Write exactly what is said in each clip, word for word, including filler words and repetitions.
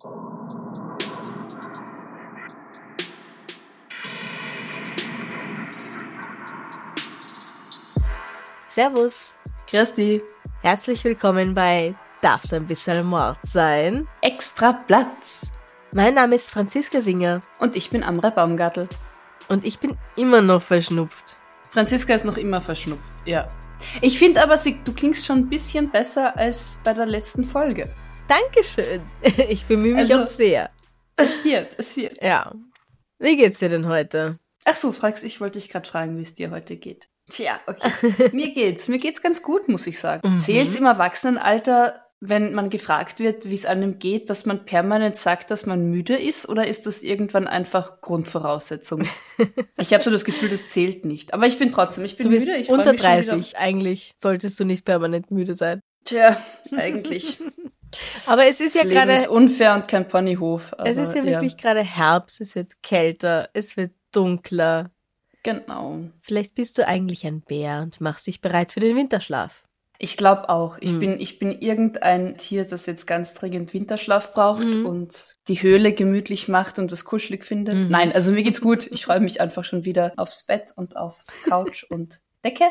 Servus. Christi. Herzlich willkommen bei Darf's ein bisschen Mord sein? Extra Platz. Mein Name ist Franziska Singer. Und ich bin Amra Baumgartl. Und ich bin immer noch verschnupft. Franziska ist noch immer verschnupft, ja. Ich finde aber, sie, du klingst schon ein bisschen besser als bei der letzten Folge. Dankeschön. Ich bemühe mich Also, auch sehr. Es wird, es wird. Ja. Wie geht's dir denn heute? Ach so, fragst, ich wollte dich gerade fragen, wie es dir heute geht. Tja, okay. Mir geht's. Mir geht's ganz gut, muss ich sagen. Mhm. Zählt's im Erwachsenenalter, wenn man gefragt wird, wie es einem geht, dass man permanent sagt, dass man müde ist? Oder ist das irgendwann einfach Grundvoraussetzung? Ich habe so das Gefühl, das zählt nicht. Aber ich bin trotzdem, ich bin Du bist müde. Ich freu unter mich schon wieder. dreißig. Eigentlich solltest du nicht permanent müde sein. Tja, eigentlich. Aber es ist Das ja Leben gerade, ist unfair und kein Ponyhof. Aber, es ist ja wirklich gerade Herbst, es wird kälter, es wird dunkler. Genau. Vielleicht bist du eigentlich ein Bär und machst dich bereit für den Winterschlaf. Ich glaube auch. Ich, Hm. bin, ich bin irgendein Tier, das jetzt ganz dringend Winterschlaf braucht Mhm. und die Höhle gemütlich macht und das kuschelig findet. Mhm. Nein, also mir geht's gut. Ich freue mich einfach schon wieder aufs Bett und auf Couch und Decke.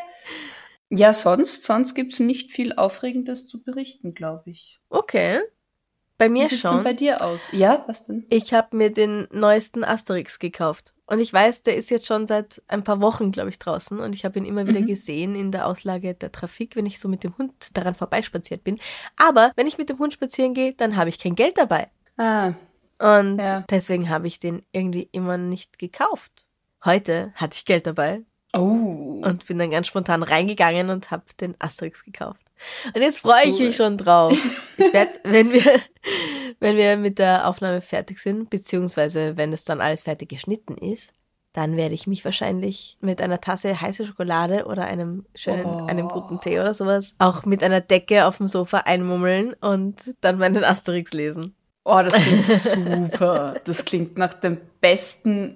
Ja, sonst, sonst gibt's nicht viel Aufregendes zu berichten, glaube ich. Okay. Bei mir Wie sieht's denn schon. bei dir aus? Ja, was denn? Ich habe mir den neuesten Asterix gekauft. Und ich weiß, der ist jetzt schon seit ein paar Wochen, glaube ich, draußen. Und ich habe ihn immer wieder Mhm. gesehen in der Auslage der Trafik, wenn ich so mit dem Hund daran vorbeispaziert bin. Aber wenn ich mit dem Hund spazieren gehe, dann habe ich kein Geld dabei. Ah, Und Ja. deswegen habe ich den irgendwie immer nicht gekauft. Heute hatte ich Geld dabei oh. und bin dann ganz spontan reingegangen und habe den Asterix gekauft. Und jetzt freue ich Cool. mich schon drauf. Ich werde, wenn wir, wenn wir mit der Aufnahme fertig sind, beziehungsweise wenn es dann alles fertig geschnitten ist, dann werde ich mich wahrscheinlich mit einer Tasse heiße Schokolade oder einem schönen, Oh. einem guten Tee oder sowas, auch mit einer Decke auf dem Sofa einmummeln und dann meinen Asterix lesen. Oh, das klingt super. Das klingt nach dem besten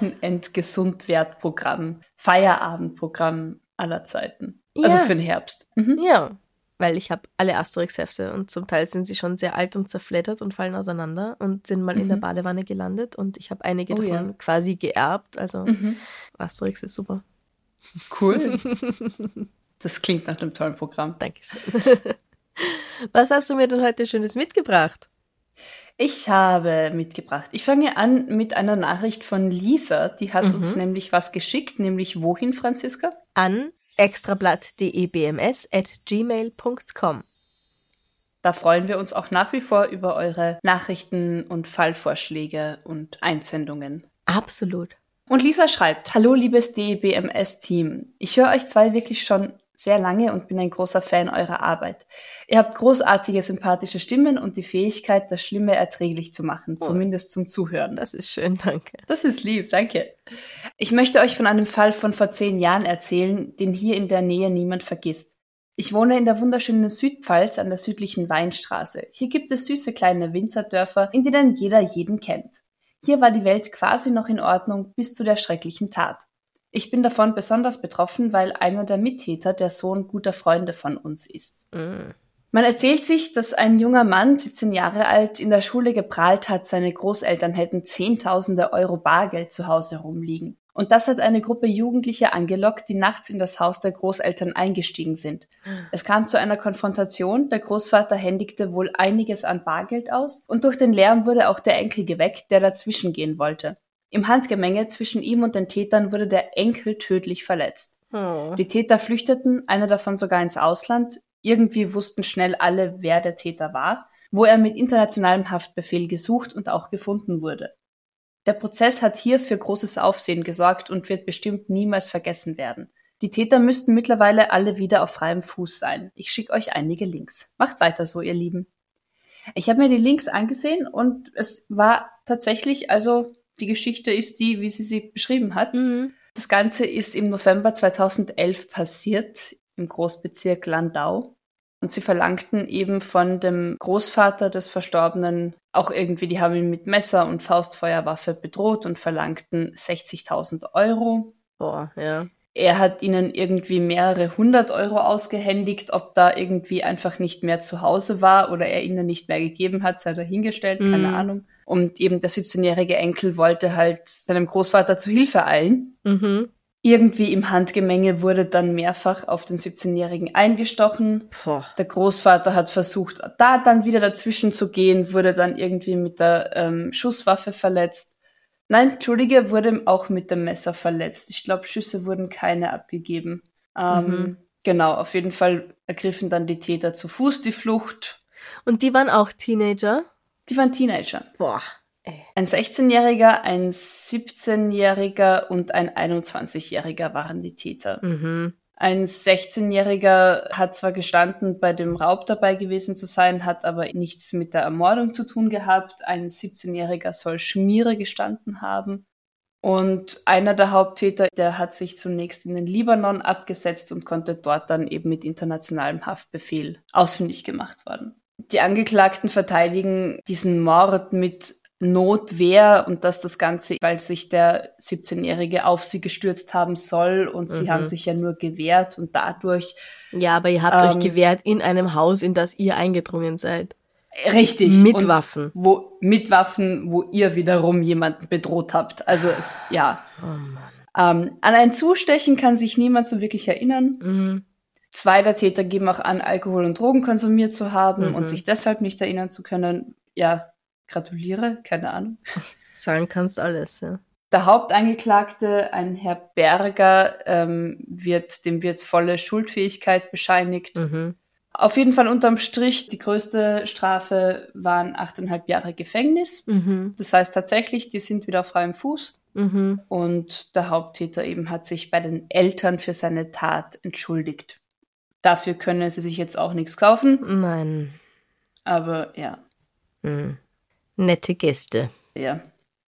Wochenend-Gesundwertprogramm, Feierabendprogramm aller Zeiten. Also Ja. für den Herbst. Mhm. Ja, weil ich habe alle Asterix-Hefte und zum Teil sind sie schon sehr alt und zerfleddert und fallen auseinander und sind mal in der Mhm. Badewanne gelandet und ich habe einige Oh davon ja. quasi geerbt. Also Mhm. Asterix ist super. Cool. Das klingt nach einem tollen Programm. Dankeschön. Was hast du mir denn heute Schönes mitgebracht? Ich habe mitgebracht. Ich fange an mit einer Nachricht von Lisa. Die hat Mhm. uns nämlich was geschickt, nämlich wohin, Franziska? An extrablatt.debms at gmail punkt com. Da freuen wir uns auch nach wie vor über eure Nachrichten und Fallvorschläge und Einsendungen. Absolut. Und Lisa schreibt: Hallo liebes D E B M S-Team. Ich höre euch zwei wirklich schon sehr lange und bin ein großer Fan eurer Arbeit. Ihr habt großartige, sympathische Stimmen und die Fähigkeit, das Schlimme erträglich zu machen, Oh. zumindest zum Zuhören. Das ist schön, danke. Das ist lieb, danke. Ich möchte euch von einem Fall von vor zehn Jahren erzählen, den hier in der Nähe niemand vergisst. Ich wohne in der wunderschönen Südpfalz an der südlichen Weinstraße. Hier gibt es süße kleine Winzerdörfer, in denen jeder jeden kennt. Hier war die Welt quasi noch in Ordnung bis zu der schrecklichen Tat. Ich bin davon besonders betroffen, weil einer der Mittäter der Sohn guter Freunde von uns ist. Mm. Man erzählt sich, dass ein junger Mann, siebzehn Jahre alt, in der Schule geprahlt hat, seine Großeltern hätten Zehntausende Euro Bargeld zu Hause rumliegen. Und das hat eine Gruppe Jugendlicher angelockt, die nachts in das Haus der Großeltern eingestiegen sind. Es kam zu einer Konfrontation, der Großvater händigte wohl einiges an Bargeld aus und durch den Lärm wurde auch der Enkel geweckt, der dazwischen gehen wollte. Im Handgemenge zwischen ihm und den Tätern wurde der Enkel tödlich verletzt. Oh. Die Täter flüchteten, einer davon sogar ins Ausland. Irgendwie wussten schnell alle, wer der Täter war, wo er mit internationalem Haftbefehl gesucht und auch gefunden wurde. Der Prozess hat hier für großes Aufsehen gesorgt und wird bestimmt niemals vergessen werden. Die Täter müssten mittlerweile alle wieder auf freiem Fuß sein. Ich schicke euch einige Links. Macht weiter so, ihr Lieben. Ich habe mir die Links angesehen und es war tatsächlich, also die Geschichte ist die, wie sie sie beschrieben hat. Mhm. Das Ganze ist im November zweitausendelf passiert, im Großbezirk Landau. Und sie verlangten eben von dem Großvater des Verstorbenen auch irgendwie, die haben ihn mit Messer und Faustfeuerwaffe bedroht und verlangten sechzigtausend Euro. Boah, ja. Er hat ihnen irgendwie mehrere hundert Euro ausgehändigt, ob da irgendwie einfach nicht mehr zu Hause war oder er ihnen nicht mehr gegeben hat, sei dahingestellt, Mhm. keine Ahnung. Und eben der siebzehnjährige Enkel wollte halt seinem Großvater zu Hilfe eilen. Mhm. Irgendwie im Handgemenge wurde dann mehrfach auf den siebzehnjährigen eingestochen. Boah. Der Großvater hat versucht, da dann wieder dazwischen zu gehen, wurde dann irgendwie mit der ähm, Schusswaffe verletzt. Nein, Entschuldige, wurde auch mit dem Messer verletzt. Ich glaube, Schüsse wurden keine abgegeben. Ähm, Mhm. Genau, auf jeden Fall ergriffen dann die Täter zu Fuß die Flucht. Und die waren auch Teenager? Die waren Teenager. Boah, ey. Ein sechzehnjähriger, ein siebzehnjähriger und ein einundzwanzigjähriger waren die Täter. Mhm. Ein sechzehnjähriger hat zwar gestanden, bei dem Raub dabei gewesen zu sein, hat aber nichts mit der Ermordung zu tun gehabt. Ein siebzehnjähriger soll Schmiere gestanden haben. Und einer der Haupttäter, der hat sich zunächst in den Libanon abgesetzt und konnte dort dann eben mit internationalem Haftbefehl ausfindig gemacht werden. Die Angeklagten verteidigen diesen Mord mit Notwehr und dass das Ganze, weil sich der siebzehnjährige auf sie gestürzt haben soll und sie Mhm. haben sich ja nur gewehrt und dadurch... Ja, aber ihr habt Ähm, euch gewehrt in einem Haus, in das ihr eingedrungen seid. Richtig. Mit und Waffen. Wo, mit Waffen, wo ihr wiederum jemanden bedroht habt. Also es, ja. Oh Mann. Ähm, an ein Zustechen kann sich niemand so wirklich erinnern. Mhm. Zwei der Täter geben auch an, Alkohol und Drogen konsumiert zu haben Mhm. und sich deshalb nicht erinnern zu können. Ja, gratuliere, keine Ahnung. Sagen kannst alles, ja. Der Hauptangeklagte, ein Herr Berger, ähm, wird, dem wird volle Schuldfähigkeit bescheinigt. Mhm. Auf jeden Fall unterm Strich, die größte Strafe waren achteinhalb Jahre Gefängnis. Mhm. Das heißt tatsächlich, die sind wieder auf freiem Fuß. Mhm. Und der Haupttäter eben hat sich bei den Eltern für seine Tat entschuldigt. Dafür können sie sich jetzt auch nichts kaufen, Nein. aber ja, Mhm. Nette Gäste. ja.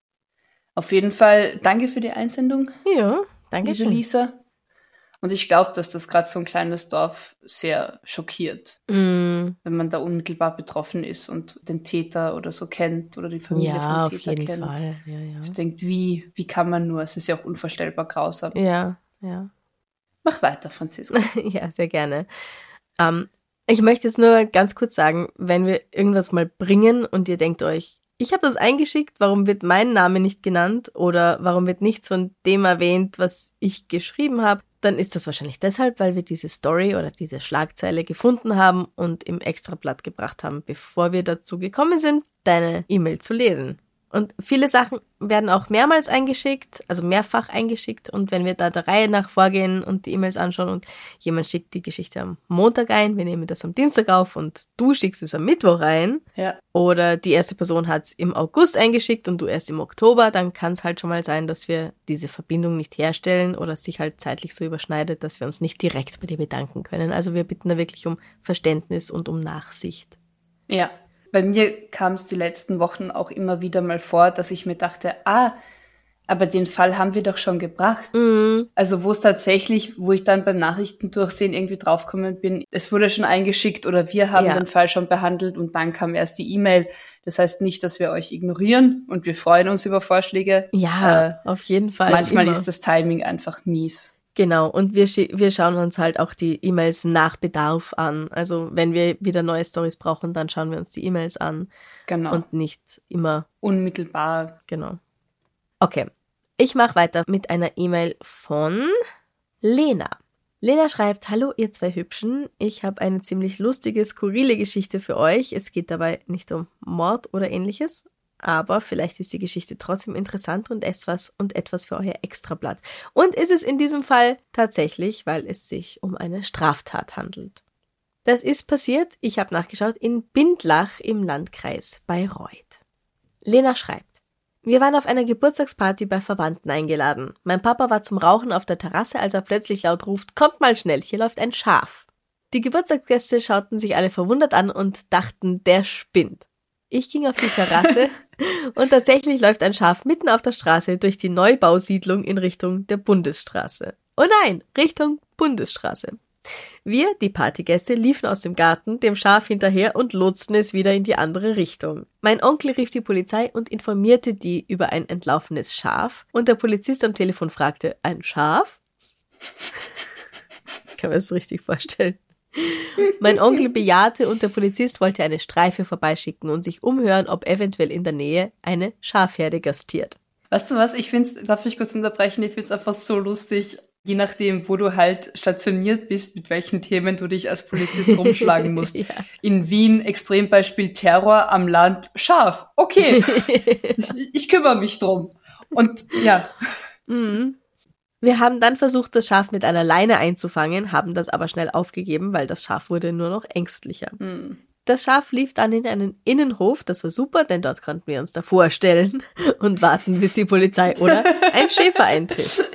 Auf jeden Fall danke für die Einsendung, Ja, danke liebe schön. Lisa. Und ich glaube, dass das gerade so ein kleines Dorf sehr schockiert, Mhm. wenn man da unmittelbar betroffen ist und den Täter oder so kennt oder die Familie Ja, vom auf Täter jeden kennt. Fall. Ja, ja. Ich denke, wie, wie kann man nur? Es ist ja auch unvorstellbar grausam. Ja, ja. Mach weiter, Franziska. Ja, sehr gerne. Ähm, ich möchte jetzt nur ganz kurz sagen, wenn wir irgendwas mal bringen und ihr denkt euch, ich habe das eingeschickt, warum wird mein Name nicht genannt oder warum wird nichts von dem erwähnt, was ich geschrieben habe, dann ist das wahrscheinlich deshalb, weil wir diese Story oder diese Schlagzeile gefunden haben und im Extrablatt gebracht haben, bevor wir dazu gekommen sind, deine E-Mail zu lesen. Und viele Sachen werden auch mehrmals eingeschickt, also mehrfach eingeschickt. Und wenn wir da der Reihe nach vorgehen und die E-Mails anschauen und jemand schickt die Geschichte am Montag ein, wir nehmen das am Dienstag auf und du schickst es am Mittwoch ein, Ja. oder die erste Person hat es im August eingeschickt und du erst im Oktober, dann kann es halt schon mal sein, dass wir diese Verbindung nicht herstellen oder es sich halt zeitlich so überschneidet, dass wir uns nicht direkt bei dir bedanken können. Also wir bitten da wirklich um Verständnis und um Nachsicht. Ja. Bei mir kam es die letzten Wochen auch immer wieder mal vor, dass ich mir dachte, ah, aber den Fall haben wir doch schon gebracht. Mhm. Also wo es tatsächlich, wo ich dann beim Nachrichtendurchsehen irgendwie draufgekommen bin, es wurde schon eingeschickt oder wir haben Ja. den Fall schon behandelt und dann kam erst die E-Mail. Das heißt nicht, dass wir euch ignorieren und wir freuen uns über Vorschläge. Ja, Äh, auf jeden Fall. Manchmal immer. ist das Timing einfach mies. Genau, und wir, schi- wir schauen uns halt auch die E-Mails nach Bedarf an. Also wenn wir wieder neue Stories brauchen, dann schauen wir uns die E-Mails an Genau. und nicht immer, Unmittelbar. genau. Okay, ich mache weiter mit einer E-Mail von Lena. Lena schreibt, hallo ihr zwei Hübschen, ich habe eine ziemlich lustige, skurrile Geschichte für euch. Es geht dabei nicht um Mord oder ähnliches, aber vielleicht ist die Geschichte trotzdem interessant und etwas und etwas für euer Extrablatt. Und ist es in diesem Fall tatsächlich, weil es sich um eine Straftat handelt. Das ist passiert, ich habe nachgeschaut, in Bindlach im Landkreis Bayreuth. Lena schreibt, wir waren auf einer Geburtstagsparty bei Verwandten eingeladen. Mein Papa war zum Rauchen auf der Terrasse, als er plötzlich laut ruft, kommt mal schnell, hier läuft ein Schaf. Die Geburtstagsgäste schauten sich alle verwundert an und dachten, der spinnt. Ich ging auf die Terrasse und tatsächlich läuft ein Schaf mitten auf der Straße durch die Neubausiedlung in Richtung der Bundesstraße. Oh nein, Richtung Bundesstraße. Wir, die Partygäste, liefen aus dem Garten dem Schaf hinterher und lotsten es wieder in die andere Richtung. Mein Onkel rief die Polizei und informierte die über ein entlaufenes Schaf und der Polizist am Telefon fragte, ein Schaf? Ich kann mir das richtig vorstellen. Mein Onkel bejahte und der Polizist wollte eine Streife vorbeischicken und sich umhören, ob eventuell in der Nähe eine Schafherde gastiert. Weißt du was, ich find's, darf ich kurz unterbrechen, ich find's einfach so lustig, je nachdem, wo du halt stationiert bist, mit welchen Themen du dich als Polizist rumschlagen musst. Ja. In Wien, Extrembeispiel Terror, am Land, Schaf, okay, ich, ich kümmere mich drum. Und ja. Mhm. Wir haben dann versucht, das Schaf mit einer Leine einzufangen, haben das aber schnell aufgegeben, weil das Schaf wurde nur noch ängstlicher. Mhm. Das Schaf lief dann in einen Innenhof, das war super, denn dort konnten wir uns davor stellen und warten, bis die Polizei oder ein Schäfer eintritt.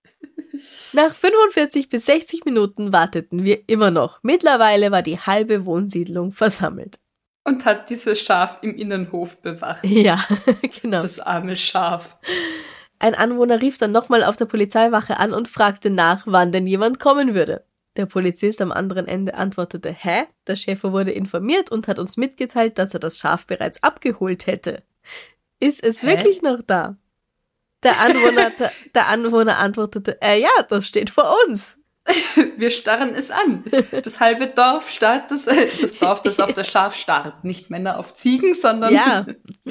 Nach fünfundvierzig bis sechzig Minuten warteten wir immer noch. Mittlerweile war die halbe Wohnsiedlung versammelt. Und hat dieses Schaf im Innenhof bewacht. Ja, genau. Das arme Schaf. Ein Anwohner rief dann nochmal auf der Polizeiwache an und fragte nach, wann denn jemand kommen würde. Der Polizist am anderen Ende antwortete, hä? Der Schäfer wurde informiert und hat uns mitgeteilt, dass er das Schaf bereits abgeholt hätte. Ist es hä? Wirklich noch da? Der Anwohner, der, der Anwohner antwortete, äh, ja, das steht vor uns. Wir starren es an. Das halbe Dorf starrt, das, das Dorf, das auf das Schaf starrt. Nicht Männer auf Ziegen, sondern... Ja.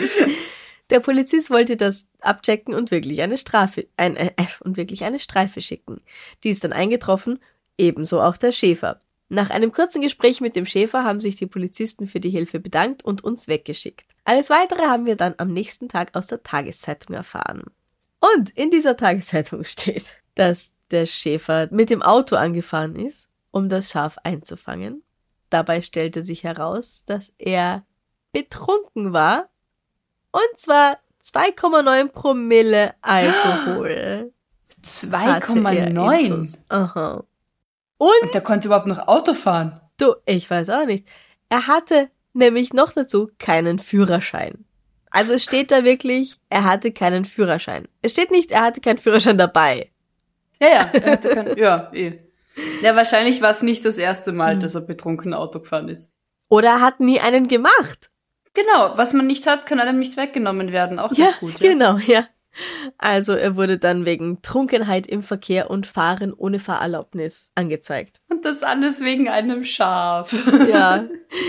Der Polizist wollte das abchecken und wirklich eine Strafe, ein, äh, und wirklich eine Streife schicken. Die ist dann eingetroffen, ebenso auch der Schäfer. Nach einem kurzen Gespräch mit dem Schäfer haben sich die Polizisten für die Hilfe bedankt und uns weggeschickt. Alles Weitere haben wir dann am nächsten Tag aus der Tageszeitung erfahren. Und in dieser Tageszeitung steht, dass der Schäfer mit dem Auto angefahren ist, um das Schaf einzufangen. Dabei stellte sich heraus, dass er betrunken war. Und zwar zwei Komma neun Promille Alkohol. zwei Komma neun? Aha. Und, Und der konnte überhaupt noch Auto fahren? Du, ich weiß auch nicht. Er hatte nämlich noch dazu keinen Führerschein. Also es steht da wirklich, er hatte keinen Führerschein. Es steht nicht, er hatte keinen Führerschein dabei. Ja, ja, er hatte keinen, ja, eh. Ja, wahrscheinlich war es nicht das erste Mal, hm. dass er betrunken Auto gefahren ist. Oder er hat nie einen gemacht. Genau, was man nicht hat, kann einem nicht weggenommen werden. Auch ja, ganz gut. Ja, genau, ja. Also er wurde dann wegen Trunkenheit im Verkehr und Fahren ohne Fahrerlaubnis angezeigt. Und das alles wegen einem Schaf. Ja.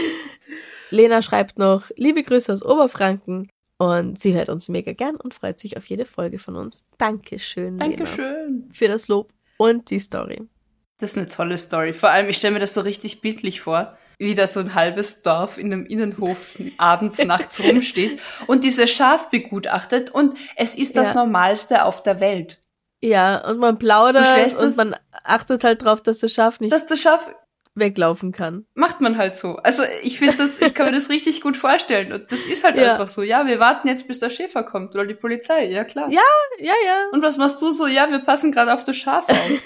Lena schreibt noch, liebe Grüße aus Oberfranken. Und sie hört uns mega gern und freut sich auf jede Folge von uns. Dankeschön, Lena. Dankeschön. Für das Lob und die Story. Das ist eine tolle Story. Vor allem, ich stelle mir das so richtig bildlich vor, wie da so ein halbes Dorf in einem Innenhof abends, nachts rumsteht und dieses Schaf begutachtet und es ist das ja. Normalste auf der Welt. Ja, und man plaudert und man achtet halt drauf, dass das Schaf nicht dass das Schaf weglaufen kann. Macht man halt so. Also ich finde das, ich kann mir das richtig gut vorstellen und das ist halt ja. einfach so. Ja, wir warten jetzt, bis der Schäfer kommt oder die Polizei. Ja, klar. Ja, ja, ja. Und was machst du so? Ja, wir passen gerade auf das Schaf auf.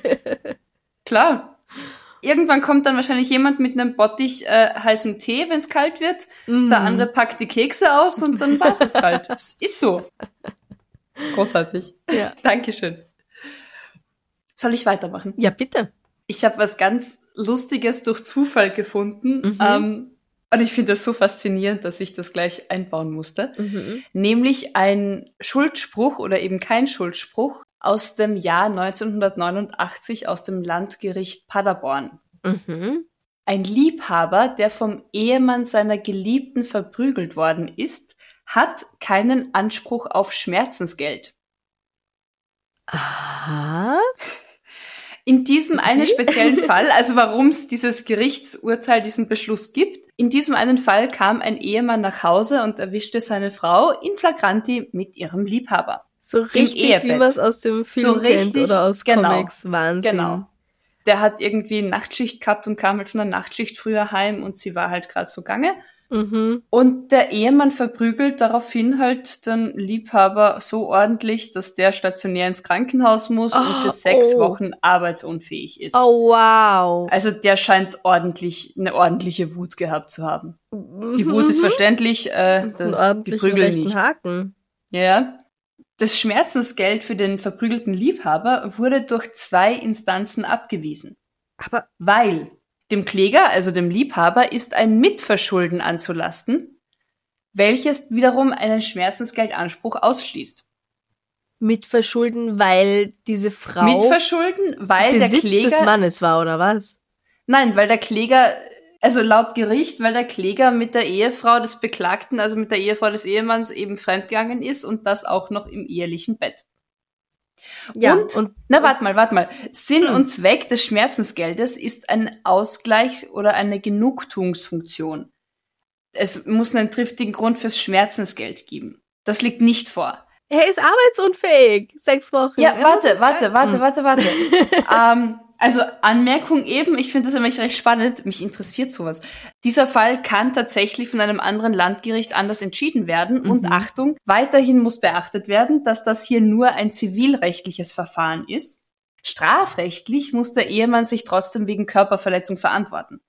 Klar. Irgendwann kommt dann wahrscheinlich jemand mit einem Bottich äh, heißem Tee, wenn es kalt wird. Mm. Der andere packt die Kekse aus und dann wartest halt. Das ist so. Großartig. Ja. Dankeschön. Soll ich weitermachen? Ja, bitte. Ich habe was ganz Lustiges durch Zufall gefunden. Mhm. Ähm, und ich finde das so faszinierend, dass ich das gleich einbauen musste. Mhm. Nämlich ein Schuldspruch oder eben kein Schuldspruch aus dem Jahr neunzehnhundertneunundachtzig aus dem Landgericht Paderborn. Mhm. Ein Liebhaber, der vom Ehemann seiner Geliebten verprügelt worden ist, hat keinen Anspruch auf Schmerzensgeld. Aha. In diesem einen speziellen Fall, also warum es dieses Gerichtsurteil, diesen Beschluss gibt, in diesem einen Fall kam ein Ehemann nach Hause und erwischte seine Frau in flagranti mit ihrem Liebhaber. So richtig, wie man es aus dem Film so kennt oder aus genau, Comics. Wahnsinn. Genau. Der hat irgendwie Nachtschicht gehabt und kam halt von der Nachtschicht früher heim und sie war halt gerade so gange. Mhm. Und der Ehemann verprügelt daraufhin halt den Liebhaber so ordentlich, dass der stationär ins Krankenhaus muss oh, und für sechs oh. Wochen arbeitsunfähig ist. Oh, wow. Also der scheint ordentlich, eine ordentliche Wut gehabt zu haben. Mhm. Die Wut ist verständlich, äh, der, die Prügel nicht. Haken. Ja. Das Schmerzensgeld für den verprügelten Liebhaber wurde durch zwei Instanzen abgewiesen. Aber weil dem Kläger, also dem Liebhaber, ist ein Mitverschulden anzulasten, welches wiederum einen Schmerzensgeldanspruch ausschließt. Mitverschulden, weil diese Frau Mitverschulden, weil Besitz der Kläger des Mannes war, oder was? Nein, weil der Kläger, also laut Gericht, weil der Kläger mit der Ehefrau des Beklagten, also mit der Ehefrau des Ehemanns eben fremdgegangen ist und das auch noch im ehelichen Bett. Ja, und, und na warte mal, warte mal. Sinn Hm. und Zweck des Schmerzensgeldes ist ein Ausgleich oder eine Genugtuungsfunktion. Es muss einen triftigen Grund fürs Schmerzensgeld geben. Das liegt nicht vor. er ist arbeitsunfähig. Sechs Wochen. Ja, Er warte, muss- warte, warte, Hm. warte, warte. ähm, also Anmerkung eben, ich finde das nämlich recht spannend, mich interessiert sowas. Dieser Fall kann tatsächlich von einem anderen Landgericht anders entschieden werden und Mhm. Achtung, weiterhin muss beachtet werden, dass das hier nur ein zivilrechtliches Verfahren ist. Strafrechtlich muss der Ehemann sich trotzdem wegen Körperverletzung verantworten.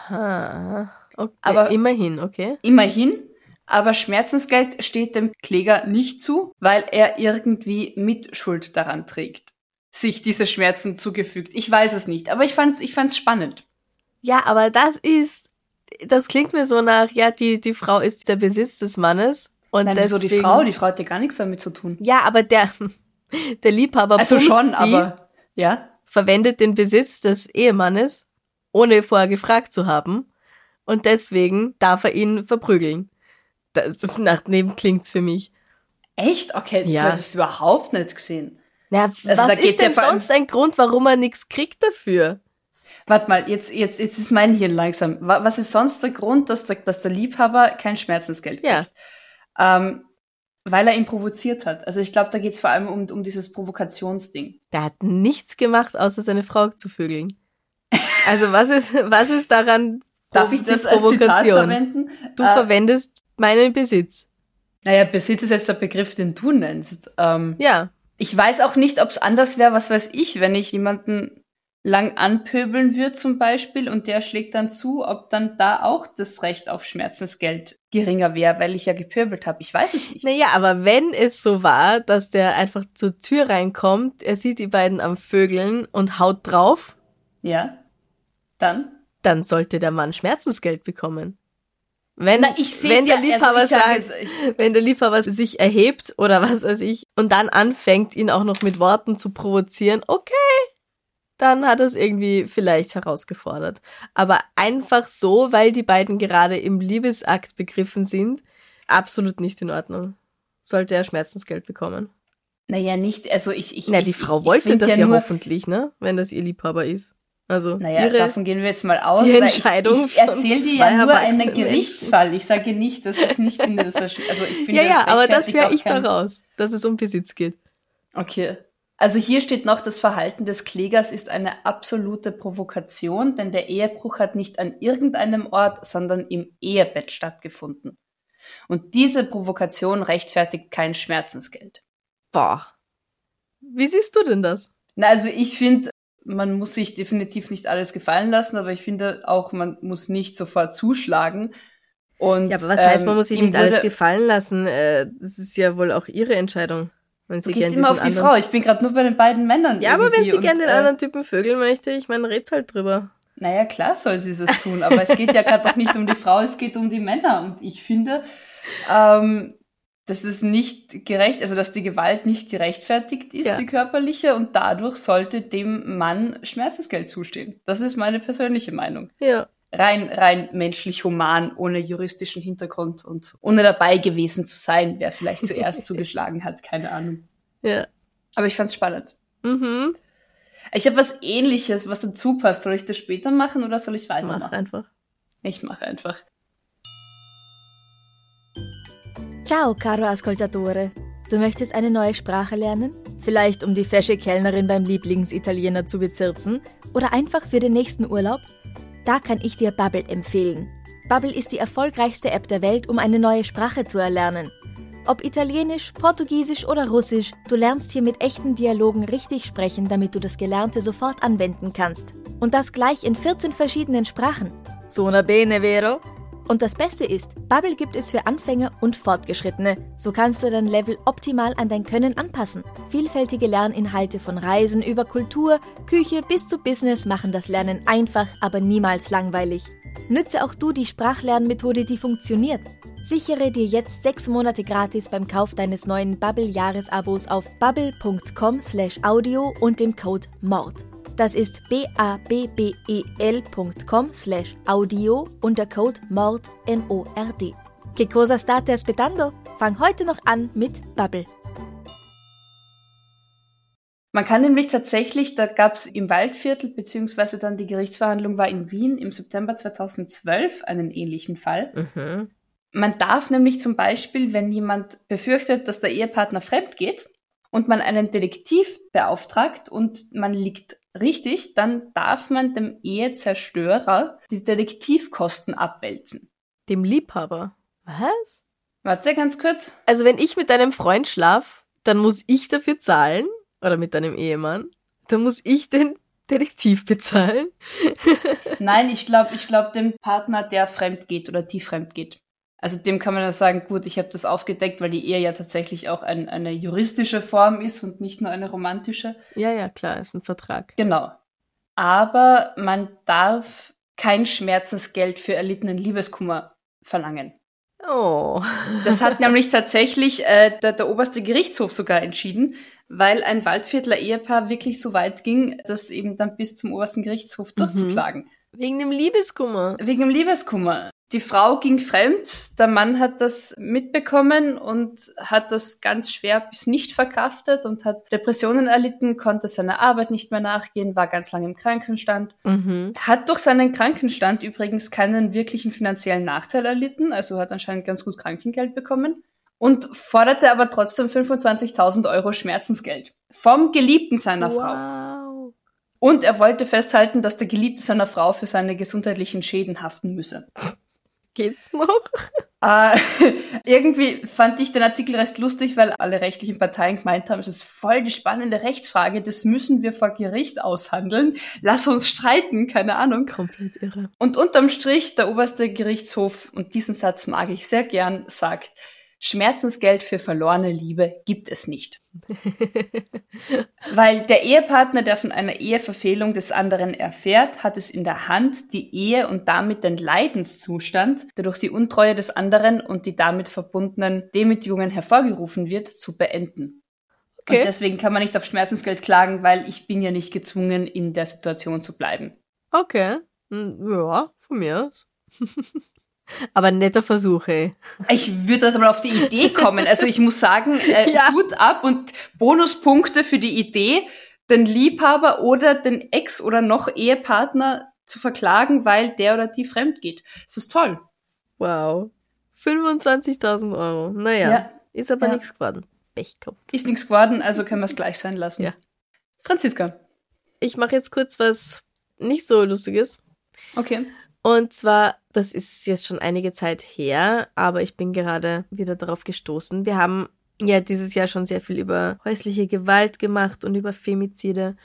Aha. Okay. Aber- immerhin, okay. Immerhin, aber Schmerzensgeld steht dem Kläger nicht zu, weil er irgendwie Mitschuld daran trägt, sich diese Schmerzen zugefügt. Ich weiß es nicht, aber ich fand's, ich fand's spannend. Ja, aber das ist, das klingt mir so nach, ja, die, die Frau ist der Besitz des Mannes. Und Nein, wieso die deswegen, Frau? Die Frau hat ja gar nichts damit zu tun. Ja, aber der, der Liebhaber Also bumst schon, die, aber, ja. verwendet den Besitz des Ehemannes, ohne vorher gefragt zu haben. Und deswegen darf er ihn verprügeln. Das, nach dem klingt's für mich. Echt? Okay, das Ja. habe ich überhaupt nicht gesehen. Ja, Also da was geht's ist denn ja vor allem- sonst ein Grund, warum er nichts kriegt dafür? Warte mal, jetzt, jetzt, jetzt ist mein Hirn langsam. Wa- Was ist sonst der Grund, dass der, dass der Liebhaber kein Schmerzensgeld kriegt? Ja. Ähm, weil er ihn provoziert hat. Also ich glaube, da geht's vor allem um, um dieses Provokationsding. Der hat nichts gemacht, außer seine Frau zu vögeln. Also was ist, was ist daran Darf ich die das als Zitat Provokation? verwenden? Du Äh, verwendest meinen Besitz. Naja, Besitz ist jetzt der Begriff, den du nennst. Ähm, Ja. Ich weiß auch nicht, ob es anders wäre, was weiß ich, wenn ich jemanden lang anpöbeln würde zum Beispiel und der schlägt dann zu, ob dann da auch das Recht auf Schmerzensgeld geringer wäre, weil ich ja gepöbelt habe. Ich weiß es nicht. Naja, aber wenn es so war, dass der einfach zur Tür reinkommt, er sieht die beiden am Vögeln und haut drauf, Ja, dann? dann sollte der Mann Schmerzensgeld bekommen. Wenn, Na, ich seh's wenn der ja- Liebhaber also ich sag sagt, jetzt- ich- wenn der Liebhaber sich erhebt oder was weiß ich und dann anfängt, ihn auch noch mit Worten zu provozieren, okay, dann hat er es irgendwie vielleicht herausgefordert. Aber einfach so, weil die beiden gerade im Liebesakt begriffen sind, absolut nicht in Ordnung. Sollte er Schmerzensgeld bekommen. Naja, nicht, also ich, ich, Na, ich, die Frau ich, ich wollte find das ja nur, hoffentlich, ne? Wenn das ihr Liebhaber ist. Also Naja, ihre, davon gehen wir jetzt mal aus. die weil Entscheidung Ich, ich erzähle von dir ja zwei nur einen erwachsenen Gerichtsfall. Ich sage nicht, dass ich nicht finde, dass er, sch- also ich finde, ja, ja, das aber das rechtfertigt höre auch ich kein- daraus, dass es um Besitz geht. Okay. Also hier steht noch, das Verhalten des Klägers ist eine absolute Provokation, denn der Ehebruch hat nicht an irgendeinem Ort, sondern im Ehebett stattgefunden. Und diese Provokation rechtfertigt kein Schmerzensgeld. Boah. Wie siehst du denn das? Na, also ich finde, man muss sich definitiv nicht alles gefallen lassen, aber ich finde auch, man muss nicht sofort zuschlagen. Und, Ja, aber was heißt, ähm, man muss sich ihm nicht alles wurde- gefallen lassen? Äh, das ist ja wohl auch ihre Entscheidung. Wenn sie Du gehst gern immer diesen auf die anderen- Frau. Ich bin gerade nur bei den beiden Männern. Ja, aber wenn irgendwie sie und, gern den äh, anderen Typen vögeln möchte, ich meine, red's halt drüber. Naja, klar soll sie es tun, aber es geht ja gerade doch nicht um die Frau, es geht um die Männer. Und ich finde, ähm, dass es nicht gerecht, also dass die Gewalt nicht gerechtfertigt ist, Ja. die körperliche, und dadurch sollte dem Mann Schmerzensgeld zustehen. Das ist meine persönliche Meinung. Ja. Rein, rein menschlich human, ohne juristischen Hintergrund und ohne dabei gewesen zu sein, wer vielleicht zuerst zugeschlagen hat, keine Ahnung. Ja. Aber ich fand's spannend. Mhm. Ich habe was Ähnliches, was dazu passt. Soll ich das später machen oder soll ich Mach weitermachen? einfach. Ich mache einfach. Ciao, caro ascoltatore. Du möchtest eine neue Sprache lernen? Vielleicht um die fesche Kellnerin beim Lieblingsitaliener zu bezirzen? Oder einfach für den nächsten Urlaub? Da kann ich dir Babbel empfehlen. Babbel ist die erfolgreichste App der Welt, um eine neue Sprache zu erlernen. Ob Italienisch, Portugiesisch oder Russisch, du lernst hier mit echten Dialogen richtig sprechen, damit du das Gelernte sofort anwenden kannst. Und das gleich in vierzehn verschiedenen Sprachen. Suona bene, vero? Und das Beste ist, Babbel gibt es für Anfänger und Fortgeschrittene. So kannst du dein Level optimal an dein Können anpassen. Vielfältige Lerninhalte von Reisen über Kultur, Küche bis zu Business machen das Lernen einfach, aber niemals langweilig. Nütze auch du die Sprachlernmethode, die funktioniert. Sichere dir jetzt sechs Monate gratis beim Kauf deines neuen Babbel-Jahresabos auf babbel.com slash audio und dem Code MORD. Das ist b-a-b-b-e-l.com slash audio und der Code MORD, M O R D. Que cosa state aspettando? Fang heute noch an mit Babbel. Man kann nämlich tatsächlich, da gab es im Waldviertel, beziehungsweise dann die Gerichtsverhandlung war in Wien im September zweitausendzwölf einen ähnlichen Fall. Mhm. Man darf nämlich zum Beispiel, wenn jemand befürchtet, dass der Ehepartner fremd geht und man einen Detektiv beauftragt und man liegt richtig, dann darf man dem Ehezerstörer die Detektivkosten abwälzen. Dem Liebhaber? Was? Warte, ganz kurz. Also wenn ich mit deinem Freund schlaf, dann muss ich dafür zahlen, oder mit deinem Ehemann, dann muss ich den Detektiv bezahlen. Nein, ich glaube, ich glaube dem Partner, der fremd geht oder die fremd geht. Also dem kann man dann sagen, gut, ich habe das aufgedeckt, weil die Ehe ja tatsächlich auch ein, eine juristische Form ist und nicht nur eine romantische. Ja, ja, klar, ist ein Vertrag. Genau. Aber man darf kein Schmerzensgeld für erlittenen Liebeskummer verlangen. Oh. Das hat nämlich tatsächlich äh, der, der oberste Gerichtshof sogar entschieden, weil ein Waldviertler Ehepaar wirklich so weit ging, das eben dann bis zum obersten Gerichtshof durchzuklagen. Wegen dem Liebeskummer. Wegen dem Liebeskummer. Die Frau ging fremd, der Mann hat das mitbekommen und hat das ganz schwer bis nicht verkraftet und hat Depressionen erlitten, konnte seiner Arbeit nicht mehr nachgehen, war ganz lange im Krankenstand. Mhm. Hat durch seinen Krankenstand übrigens keinen wirklichen finanziellen Nachteil erlitten, also hat anscheinend ganz gut Krankengeld bekommen und forderte aber trotzdem fünfundzwanzigtausend Euro Schmerzensgeld vom Geliebten seiner wow. Frau. Und er wollte festhalten, dass der Geliebte seiner Frau für seine gesundheitlichen Schäden haften müsse. Geht's noch? Äh, irgendwie fand ich den Artikel recht lustig, weil alle rechtlichen Parteien gemeint haben, es ist voll die spannende Rechtsfrage, das müssen wir vor Gericht aushandeln. Lass uns streiten, keine Ahnung. Komplett irre. Und unterm Strich, der oberste Gerichtshof, und diesen Satz mag ich sehr gern, sagt, Schmerzensgeld für verlorene Liebe gibt es nicht. Weil der Ehepartner, der von einer Eheverfehlung des anderen erfährt, hat es in der Hand, die Ehe und damit den Leidenszustand, der durch die Untreue des anderen und die damit verbundenen Demütigungen hervorgerufen wird, zu beenden. Okay. Und deswegen kann man nicht auf Schmerzensgeld klagen, weil ich bin ja nicht gezwungen, in der Situation zu bleiben. Okay. Ja, von mir aus. Aber ein netter Versuch, ey. Ich würde da mal auf die Idee kommen. Also ich muss sagen, äh, ja. Hut ab und Bonuspunkte für die Idee, den Liebhaber oder den Ex- oder noch Ehepartner zu verklagen, weil der oder die fremd geht. Das ist toll. Wow. fünfundzwanzigtausend Euro. Naja, ja. Ist aber ja. nichts geworden. Pech gehabt. Ist nichts geworden, also können wir es gleich sein lassen. Ja. Franziska. Ich mache jetzt kurz was nicht so Lustiges. Okay. Und zwar, das ist jetzt schon einige Zeit her, aber ich bin gerade wieder darauf gestoßen. Wir haben ja dieses Jahr schon sehr viel über häusliche Gewalt gemacht und über Femizide.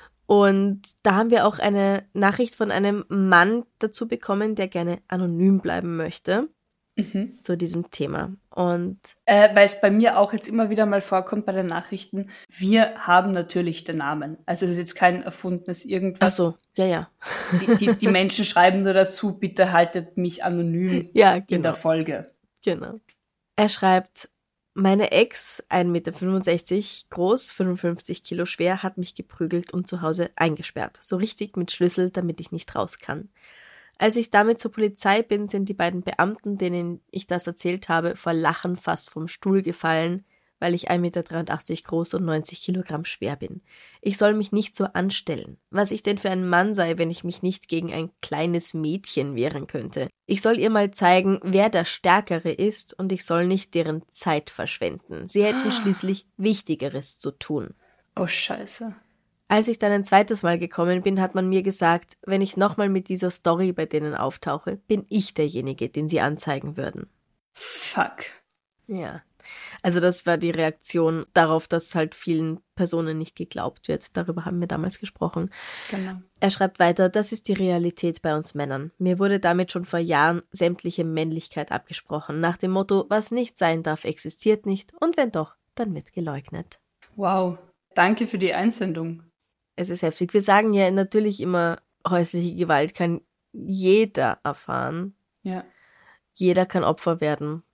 Und da haben wir auch eine Nachricht von einem Mann dazu bekommen, der gerne anonym bleiben möchte. Mhm. Zu diesem Thema. Und äh, weil es bei mir auch jetzt immer wieder mal vorkommt bei den Nachrichten, wir haben natürlich den Namen. Also es ist jetzt kein erfundenes irgendwas. Ach so, ja, ja. Die, die, die Menschen schreiben nur dazu, bitte haltet mich anonym ja, genau. in der Folge. Genau. Er schreibt, meine Ex, ein Meter fünfundsechzig groß, fünfundfünfzig Kilo schwer, hat mich geprügelt und zu Hause eingesperrt. So richtig mit Schlüssel, damit ich nicht raus kann. Als ich damit zur Polizei bin, sind die beiden Beamten, denen ich das erzählt habe, vor Lachen fast vom Stuhl gefallen, weil ich ein Meter dreiundachtzig groß und neunzig Kilogramm schwer bin. Ich soll mich nicht so anstellen. Was ich denn für ein Mann sei, wenn ich mich nicht gegen ein kleines Mädchen wehren könnte. Ich soll ihr mal zeigen, wer der Stärkere ist, und ich soll nicht deren Zeit verschwenden. Sie hätten schließlich Wichtigeres zu tun. Oh, Scheiße. Als ich dann ein zweites Mal gekommen bin, hat man mir gesagt, wenn ich nochmal mit dieser Story bei denen auftauche, bin ich derjenige, den sie anzeigen würden. Fuck. Ja. Also das war die Reaktion darauf, dass halt vielen Personen nicht geglaubt wird. Darüber haben wir damals gesprochen. Genau. Er schreibt weiter, das ist die Realität bei uns Männern. Mir wurde damit schon vor Jahren sämtliche Männlichkeit abgesprochen. Nach dem Motto, was nicht sein darf, existiert nicht. Und wenn doch, dann wird geleugnet. Wow. Danke für die Einsendung. Es ist heftig. Wir sagen ja natürlich immer, häusliche Gewalt kann jeder erfahren. Ja. Jeder kann Opfer werden.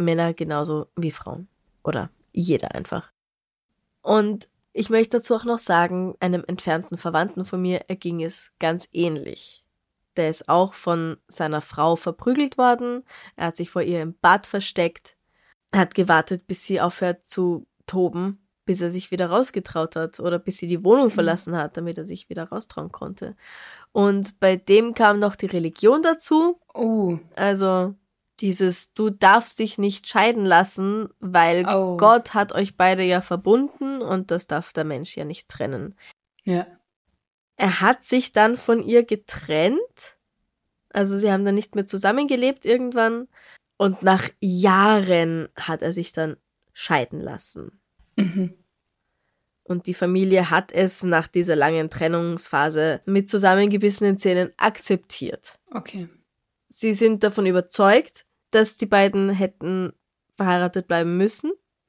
Männer genauso wie Frauen. Oder jeder einfach. Und ich möchte dazu auch noch sagen, einem entfernten Verwandten von mir erging es ganz ähnlich. Der ist auch von seiner Frau verprügelt worden. Er hat sich vor ihr im Bad versteckt. Er hat gewartet, bis sie aufhört zu toben, bis er sich wieder rausgetraut hat oder bis sie die Wohnung verlassen hat, damit er sich wieder raustrauen konnte. Und bei dem kam noch die Religion dazu. Oh. Also dieses, du darfst dich nicht scheiden lassen, weil Oh. Gott hat euch beide ja verbunden und das darf der Mensch ja nicht trennen. Ja. Er hat sich dann von ihr getrennt. Also sie haben dann nicht mehr zusammengelebt irgendwann. Und nach Jahren hat er sich dann scheiden lassen. Mhm. Und die Familie hat es nach dieser langen Trennungsphase mit zusammengebissenen Zähnen akzeptiert. Okay. Sie sind davon überzeugt, dass die beiden hätten verheiratet bleiben müssen.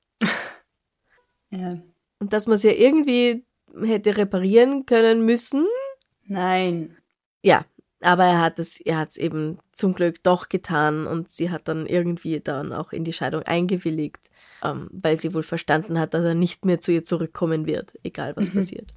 Ja. Und dass man es ja irgendwie hätte reparieren können müssen. Nein. Ja, aber er hat es, er hat es eben zum Glück doch getan und sie hat dann irgendwie dann auch in die Scheidung eingewilligt, ähm, weil sie wohl verstanden hat, dass er nicht mehr zu ihr zurückkommen wird, egal was Mhm. passiert.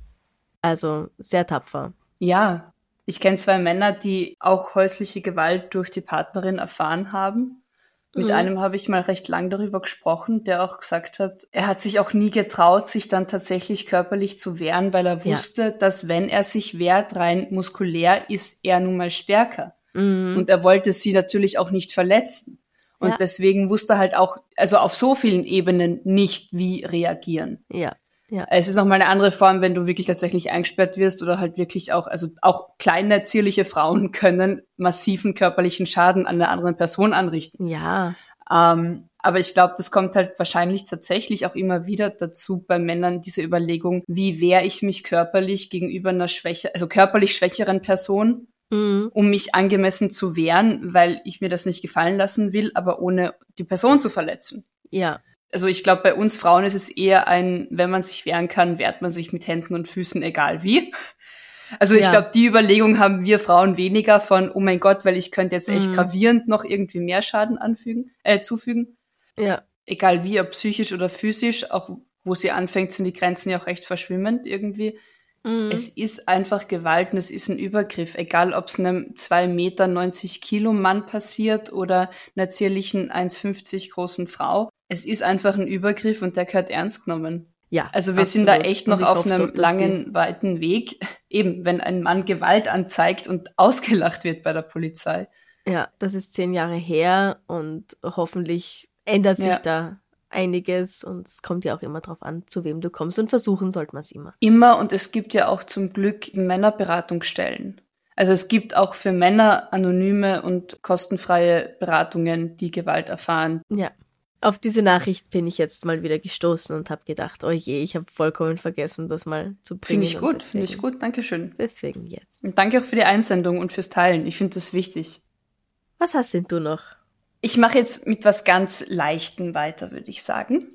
Also sehr tapfer. Ja. Ich kenne zwei Männer, die auch häusliche Gewalt durch die Partnerin erfahren haben. Mit Mhm. einem habe ich mal recht lang darüber gesprochen, der auch gesagt hat, er hat sich auch nie getraut, sich dann tatsächlich körperlich zu wehren, weil er Ja. wusste, dass wenn er sich wehrt, rein muskulär, ist er nun mal stärker. Mhm. Und er wollte sie natürlich auch nicht verletzen. Und Ja. deswegen wusste er halt auch, also auf so vielen Ebenen nicht, wie reagieren. Ja, ja. Es ist nochmal eine andere Form, wenn du wirklich tatsächlich eingesperrt wirst oder halt wirklich auch, also auch kleine, zierliche Frauen können massiven körperlichen Schaden an einer anderen Person anrichten. Ja, Ähm, aber ich glaube, das kommt halt wahrscheinlich tatsächlich auch immer wieder dazu bei Männern, diese Überlegung, wie wehre ich mich körperlich gegenüber einer schwächer, also körperlich schwächeren Person, mhm. um mich angemessen zu wehren, weil ich mir das nicht gefallen lassen will, aber ohne die Person zu verletzen. Ja, Also ich glaube, bei uns Frauen ist es eher ein, wenn man sich wehren kann, wehrt man sich mit Händen und Füßen, egal wie. Also ich Ja. glaube, die Überlegung haben wir Frauen weniger von, oh mein Gott, weil ich könnte jetzt echt Mhm. gravierend noch irgendwie mehr Schaden anfügen, äh, zufügen. ja, Egal wie, ob psychisch oder physisch, auch wo sie anfängt, sind die Grenzen ja auch recht verschwimmend irgendwie. mhm. Es ist einfach Gewalt und es ist ein Übergriff, egal ob es einem zwei Meter neunzig Kilo Mann passiert oder einer zierlichen eins fünfzig großen Frau. Es ist einfach ein Übergriff und der gehört ernst genommen. ja. Also wir sind da absolut. echt Und noch ich auf hoffe einem doch, dass langen, weiten Weg. Eben, wenn ein Mann Gewalt anzeigt und ausgelacht wird bei der Polizei. Die, ja, das ist zehn Jahre her und hoffentlich ändert sich Ja. da einiges und es kommt ja auch immer drauf an, zu wem du kommst und versuchen sollte man es immer. Immer, und es gibt ja auch zum Glück Männerberatungsstellen. Also es gibt auch für Männer anonyme und kostenfreie Beratungen, die Gewalt erfahren. Ja. Auf diese Nachricht bin ich jetzt mal wieder gestoßen und habe gedacht, oh je, ich habe vollkommen vergessen, das mal zu bringen. Finde ich und gut, deswegen- finde ich gut, Dankeschön. Deswegen jetzt. Und danke auch für die Einsendung und fürs Teilen. Ich finde das wichtig. Was hast denn du noch? Ich mache jetzt mit was ganz Leichtem weiter, würde ich sagen.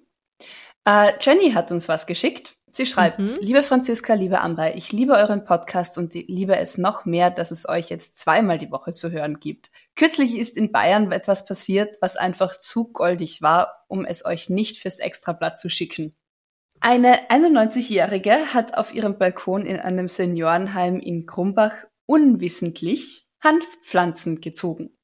Äh, Jenny hat uns was geschickt. Sie schreibt, Mhm. liebe Franziska, liebe Amber, ich liebe euren Podcast und liebe es noch mehr, dass es euch jetzt zweimal die Woche zu hören gibt. Kürzlich ist in Bayern etwas passiert, was einfach zu goldig war, um es euch nicht fürs Extrablatt zu schicken. Eine einundneunzigjährige hat auf ihrem Balkon in einem Seniorenheim in Krumbach unwissentlich Hanfpflanzen gezogen.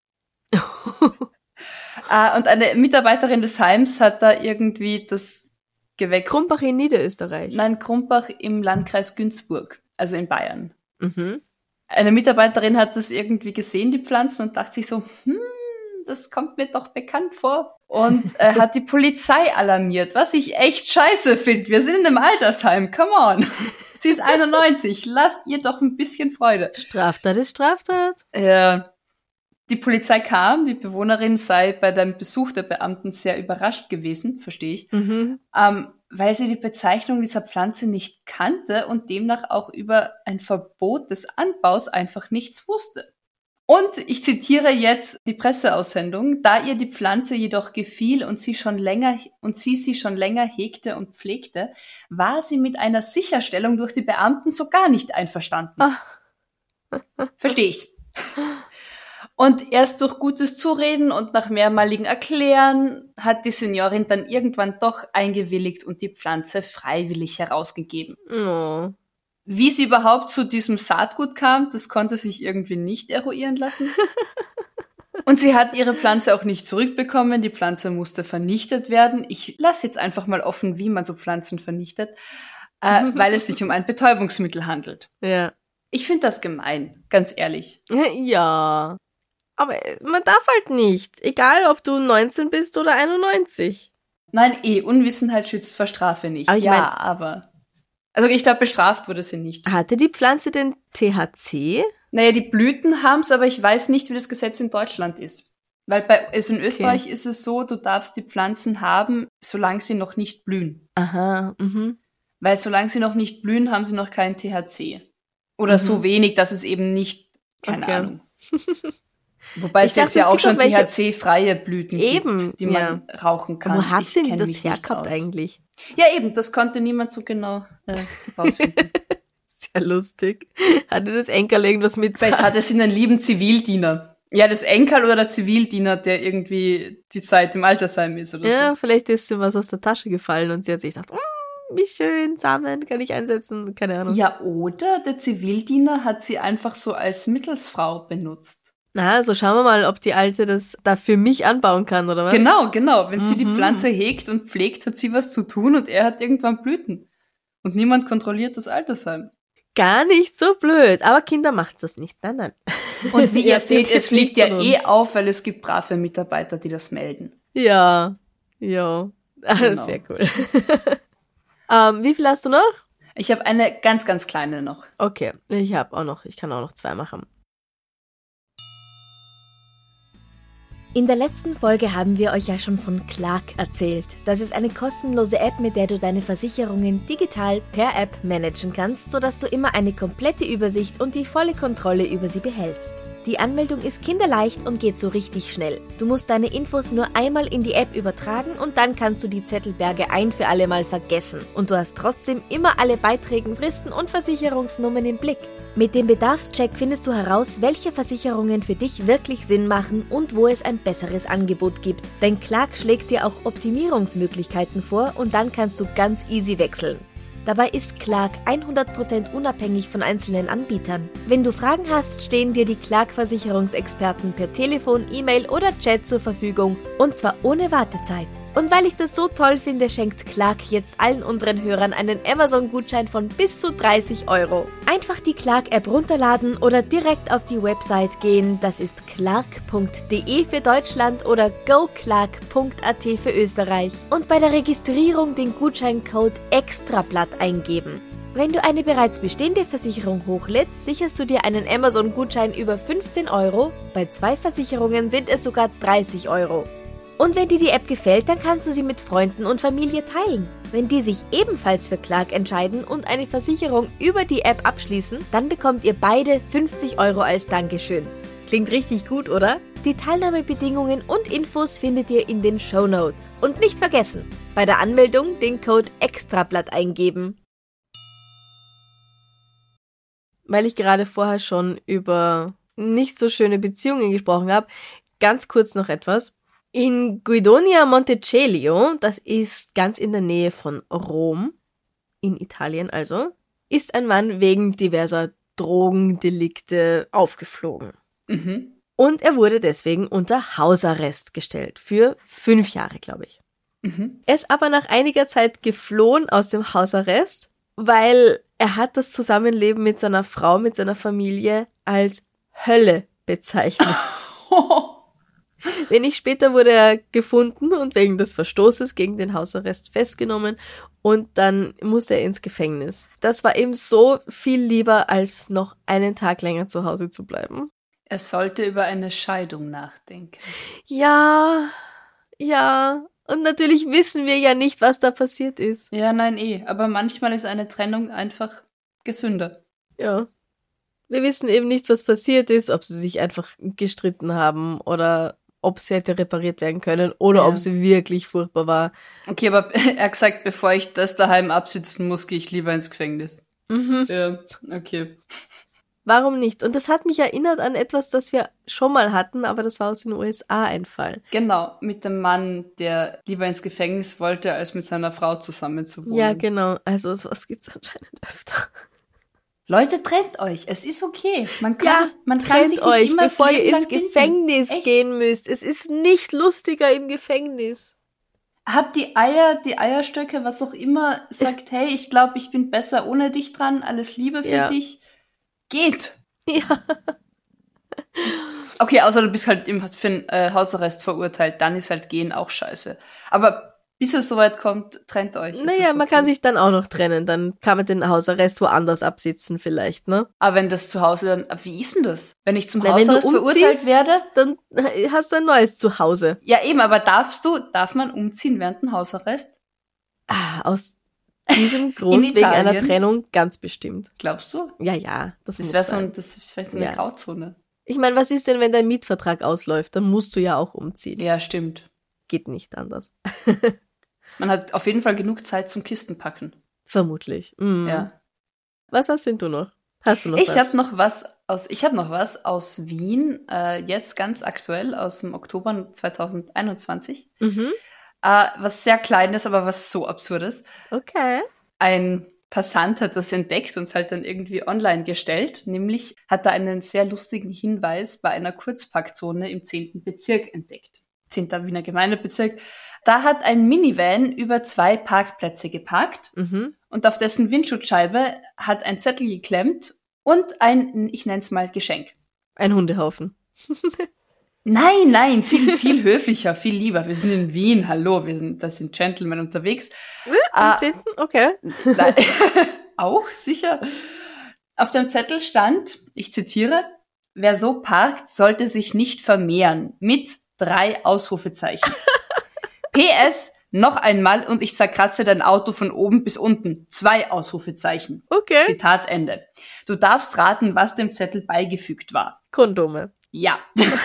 äh, und eine Mitarbeiterin des Heims hat da irgendwie das Gewächs... Krumbach in Niederösterreich. Nein, Krumbach im Landkreis Günzburg, also in Bayern. Mhm. Eine Mitarbeiterin hat das irgendwie gesehen, die Pflanzen, und dachte sich so, hm, das kommt mir doch bekannt vor. Und äh, hat die Polizei alarmiert, was ich echt scheiße finde. Wir sind in einem Altersheim, come on. Sie ist einundneunzig, lasst ihr doch ein bisschen Freude. Straftat ist Straftat. Äh, die Polizei kam, die Bewohnerin sei bei dem Besuch der Beamten sehr überrascht gewesen, verstehe ich, Mhm. ähm, weil sie die Bezeichnung dieser Pflanze nicht kannte und demnach auch über ein Verbot des Anbaus einfach nichts wusste. Und ich zitiere jetzt die Presseaussendung: Da ihr die Pflanze jedoch gefiel und sie schon länger und sie sie schon länger hegte und pflegte, war sie mit einer Sicherstellung durch die Beamten so gar nicht einverstanden. Ah. Verstehe ich. Und erst durch gutes Zureden und nach mehrmaligen Erklären hat die Seniorin dann irgendwann doch eingewilligt und die Pflanze freiwillig herausgegeben. Oh. Wie sie überhaupt zu diesem Saatgut kam, das konnte sich irgendwie nicht eruieren lassen. Und sie hat ihre Pflanze auch nicht zurückbekommen. Die Pflanze musste vernichtet werden. Ich lasse jetzt einfach mal offen, wie man so Pflanzen vernichtet, äh, weil es sich um ein Betäubungsmittel handelt. Ja. Ich finde das gemein, ganz ehrlich. Ja. Aber man darf halt nicht. Egal, ob du neunzehn bist oder einundneunzig. Nein, eh, Unwissenheit schützt vor Strafe nicht. Aber ich ja, mein- aber... Also ich glaube, bestraft wurde sie nicht. Hatte die Pflanze denn T H C? Naja, die Blüten haben's, aber ich weiß nicht, wie das Gesetz in Deutschland ist. Weil bei, also in Österreich ist es so, du darfst die Pflanzen haben, solange sie noch nicht blühen. Aha, mhm. Weil solange sie noch nicht blühen, haben sie noch kein T H C. Oder Mhm. so wenig, dass es eben nicht, keine Okay. Ahnung. Wobei es Ich jetzt dachte, ja es auch gibt schon auch welche- T H C-freie Blüten Eben, gibt, die man rauchen kann. Wo hat Ich sie denn kenn das mich nicht hergehabt aus. eigentlich? Ja, eben, das konnte niemand so genau äh, rausfinden. Sehr lustig. Hatte das Enkerl irgendwas mit? Vielleicht hatte sie einen lieben Zivildiener. Ja, das Enkerl oder der Zivildiener, der irgendwie die Zeit im Altersheim ist oder Ja, so. vielleicht ist ihm was aus der Tasche gefallen und sie hat sich gedacht, mm, wie schön, Samen kann ich einsetzen, keine Ahnung. Ja, oder der Zivildiener hat sie einfach so als Mittelsfrau benutzt. Na, also schauen wir mal, ob die Alte das da für mich anbauen kann, oder was? Genau, genau. Wenn sie die Mhm. Pflanze hegt und pflegt, hat sie was zu tun und er hat irgendwann Blüten. Und niemand kontrolliert das Altersheim. Gar nicht so blöd, aber Kinder macht's das nicht, nein, nein. Und wie ihr Ja, seht, sind es fliegt nicht ja von uns. eh auf, weil es gibt brave Mitarbeiter, die das melden. Ja, ja, Genau. sehr cool. ähm, wie viel hast du noch? Ich habe eine ganz, ganz kleine noch. Okay, ich habe auch noch, ich kann auch noch zwei machen. In der letzten Folge haben wir euch ja schon von Clark erzählt. Das ist eine kostenlose App, mit der du deine Versicherungen digital per App managen kannst, sodass du immer eine komplette Übersicht und die volle Kontrolle über sie behältst. Die Anmeldung ist kinderleicht und geht so richtig schnell. Du musst deine Infos nur einmal in die App übertragen und dann kannst du die Zettelberge ein für alle Mal vergessen. Und du hast trotzdem immer alle Beiträge, Fristen und Versicherungsnummern im Blick. Mit dem Bedarfscheck findest du heraus, welche Versicherungen für dich wirklich Sinn machen und wo es ein besseres Angebot gibt. Denn Clark schlägt dir auch Optimierungsmöglichkeiten vor und dann kannst du ganz easy wechseln. Dabei ist Clark hundert Prozent unabhängig von einzelnen Anbietern. Wenn du Fragen hast, stehen dir die Clark-Versicherungsexperten per Telefon, E-Mail oder Chat zur Verfügung und zwar ohne Wartezeit. Und weil ich das so toll finde, schenkt Clark jetzt allen unseren Hörern einen Amazon-Gutschein von bis zu dreißig Euro. Einfach die Clark-App runterladen oder direkt auf die Website gehen. Das ist clark punkt de für Deutschland oder goclark punkt at für Österreich. Und bei der Registrierung den Gutscheincode EXTRABLATT eingeben. Wenn du eine bereits bestehende Versicherung hochlädst, sicherst du dir einen Amazon-Gutschein über fünfzehn Euro. Bei zwei Versicherungen sind es sogar dreißig Euro. Und wenn dir die App gefällt, dann kannst du sie mit Freunden und Familie teilen. Wenn die sich ebenfalls für Clark entscheiden und eine Versicherung über die App abschließen, dann bekommt ihr beide fünfzig Euro als Dankeschön. Klingt richtig gut, oder? Die Teilnahmebedingungen und Infos findet ihr in den Shownotes. Und nicht vergessen, bei der Anmeldung den Code EXTRABLATT eingeben. Weil ich gerade vorher schon über nicht so schöne Beziehungen gesprochen habe, ganz kurz noch etwas. In Guidonia Montecelio, das ist ganz in der Nähe von Rom, in Italien also, ist ein Mann wegen diverser Drogendelikte aufgeflogen. Mhm. Und er wurde deswegen unter Hausarrest gestellt, für fünf Jahre, glaube ich. Mhm. Er ist aber nach einiger Zeit geflohen aus dem Hausarrest, weil er hat das Zusammenleben mit seiner Frau, mit seiner Familie als Hölle bezeichnet. Wenig später wurde er gefunden und wegen des Verstoßes gegen den Hausarrest festgenommen und dann musste er ins Gefängnis. Das war ihm so viel lieber, als noch einen Tag länger zu Hause zu bleiben. Er sollte über eine Scheidung nachdenken. Ja, ja. Und natürlich wissen wir ja nicht, was da passiert ist. Ja, nein, eh. Aber manchmal ist eine Trennung einfach gesünder. Ja. Wir wissen eben nicht, was passiert ist, ob sie sich einfach gestritten haben oder ob sie hätte repariert werden können oder Ja. ob sie wirklich furchtbar war. Okay, aber er hat gesagt, bevor ich das daheim absitzen muss, gehe ich lieber ins Gefängnis. Mhm. Ja, okay. Warum nicht? Und das hat mich erinnert an etwas, das wir schon mal hatten, aber das war aus den U S A ein Fall. Genau, mit dem Mann, der lieber ins Gefängnis wollte, als mit seiner Frau zusammen zu wohnen. Ja, genau. Also sowas gibt's anscheinend öfter. Leute, trennt euch. Es ist okay. Man kann, Ja, man kann trennt sich nicht euch, immer bevor das ihr Leben ins lang binden. Gefängnis Echt? gehen müsst. Es ist nicht lustiger im Gefängnis. Habt die Eier, die Eierstöcke, was auch immer, sagt, hey, ich glaube, ich bin besser ohne dich dran, alles Liebe für Ja. dich. Geht. Ja. Okay, außer du bist halt im, für einen äh, Hausarrest verurteilt, dann ist halt gehen auch scheiße. Aber bis es soweit kommt, trennt euch. Es Naja, ist man okay. kann sich dann auch noch trennen. Dann kann man den Hausarrest woanders absitzen vielleicht, ne? Aber wenn das zu Hause dann, wie ist denn das? Wenn ich zum Na, wenn du Hausarrest verurteilt umziehst, werde? Dann hast du ein neues Zuhause. Ja eben, aber darfst du, darf man umziehen während dem Hausarrest? Ah, aus diesem Grund, wegen Italien? einer Trennung, ganz bestimmt. Glaubst du? Ja, ja, das, Das muss wäre so, sein. ein, das ist vielleicht so eine Ja. Grauzone. Ich meine, was ist denn, wenn dein Mietvertrag ausläuft? Dann musst du ja auch umziehen. Ja, stimmt. Geht nicht anders. Man hat auf jeden Fall genug Zeit zum Kistenpacken. Vermutlich. Mhm. Ja. Was hast denn du noch? Hast du noch Ich was? habe noch was aus, ich habe noch was aus Wien, äh, jetzt ganz aktuell aus dem Oktober zweitausendeinundzwanzig. Mhm. Äh, was sehr Kleines, aber was so Absurdes. Okay. Ein Passant hat das entdeckt und halt dann irgendwie online gestellt. Nämlich hat er einen sehr lustigen Hinweis bei einer Kurzparkzone im zehnten Bezirk entdeckt. zehnter Wiener Gemeindebezirk. Da hat ein Minivan über zwei Parkplätze geparkt Mhm. und auf dessen Windschutzscheibe hat ein Zettel geklemmt und ein, ich nenne es mal, Geschenk. Ein Hundehaufen. Nein, nein, viel, viel höflicher, viel lieber. Wir sind in Wien, hallo, wir sind, das sind Gentlemen unterwegs. Am Ah, zehnten Okay. Nein. Auch, sicher. Auf dem Zettel stand, ich zitiere, wer so parkt, sollte sich nicht vermehren. Mit drei Ausrufezeichen. P S, noch einmal und ich zerkratze dein Auto von oben bis unten. Zwei Ausrufezeichen. Okay. Zitat Ende. Du darfst raten, was dem Zettel beigefügt war. Kondome. Ja.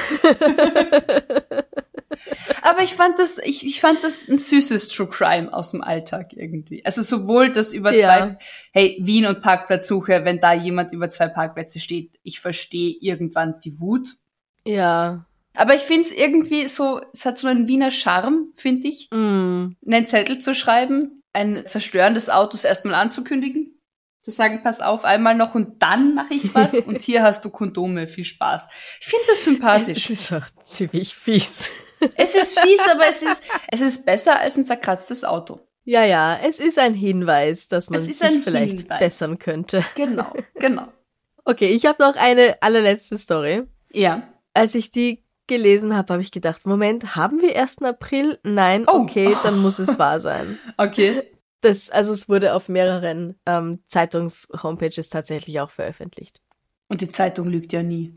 Aber ich fand das, ich, ich fand das ein süßes True Crime aus dem Alltag irgendwie. Also sowohl das über Ja. zwei, hey, Wien und Parkplatzsuche, wenn da jemand über zwei Parkplätze steht, ich verstehe irgendwann die Wut. Ja. Aber ich find's irgendwie so, es hat so einen Wiener Charme, finde ich, Mm. einen Zettel zu schreiben, ein Zerstören des Autos erstmal anzukündigen, zu sagen, pass auf, einmal noch und dann mache ich was und hier hast du Kondome, viel Spaß. Ich finde das sympathisch. Es ist schon ziemlich fies. Es ist fies, aber es ist, es ist besser als ein zerkratztes Auto. Ja, ja, es ist ein Hinweis, dass man Es ist sich ein vielleicht Hinweis. bessern könnte. Genau, genau. Okay, ich habe noch eine allerletzte Story. Ja. Als ich die gelesen habe, habe ich gedacht, Moment, haben wir ersten April? Nein, Oh. okay, dann muss es wahr sein. Okay. Das, also es wurde auf mehreren ähm, Zeitungs-Homepages tatsächlich auch veröffentlicht. Und die Zeitung lügt ja nie.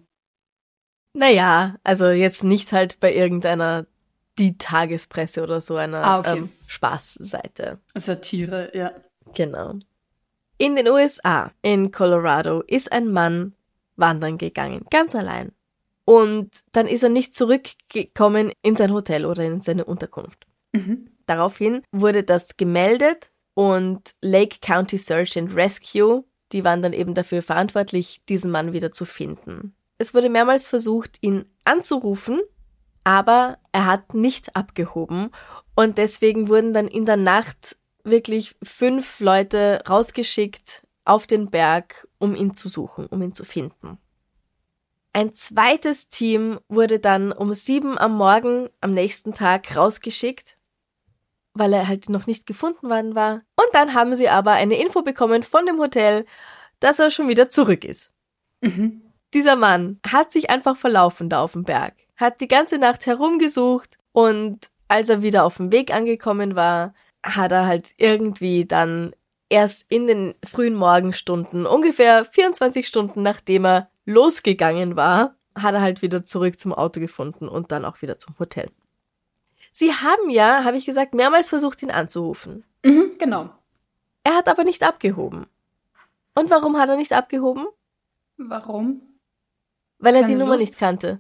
Naja, also jetzt nicht halt bei irgendeiner Die Tagespresse oder so einer Ah, okay. ähm, Spaßseite. Satire, ja. Genau. In den U S A, in Colorado, ist ein Mann wandern gegangen, ganz allein. Und dann ist er nicht zurückgekommen in sein Hotel oder in seine Unterkunft. Mhm. Daraufhin wurde das gemeldet und Lake County Search and Rescue, die waren dann eben dafür verantwortlich, diesen Mann wieder zu finden. Es wurde mehrmals versucht, ihn anzurufen, aber er hat nicht abgehoben und deswegen wurden dann in der Nacht wirklich fünf Leute rausgeschickt auf den Berg, um ihn zu suchen, um ihn zu finden. Ein zweites Team wurde dann um sieben am Morgen am nächsten Tag rausgeschickt, weil er halt noch nicht gefunden worden war. Und dann haben sie aber eine Info bekommen von dem Hotel, dass er schon wieder zurück ist. Mhm. Dieser Mann hat sich einfach verlaufen da auf dem Berg, hat die ganze Nacht herumgesucht und als er wieder auf dem Weg angekommen war, hat er halt irgendwie dann erst in den frühen Morgenstunden, ungefähr vierundzwanzig Stunden nachdem er losgegangen war, hat er halt wieder zurück zum Auto gefunden und dann auch wieder zum Hotel. Sie haben ja, habe ich gesagt, mehrmals versucht, ihn anzurufen. Mhm, genau. Er hat aber nicht abgehoben. Und warum hat er nicht abgehoben? Warum? Weil er Keine die Nummer Lust? nicht kannte.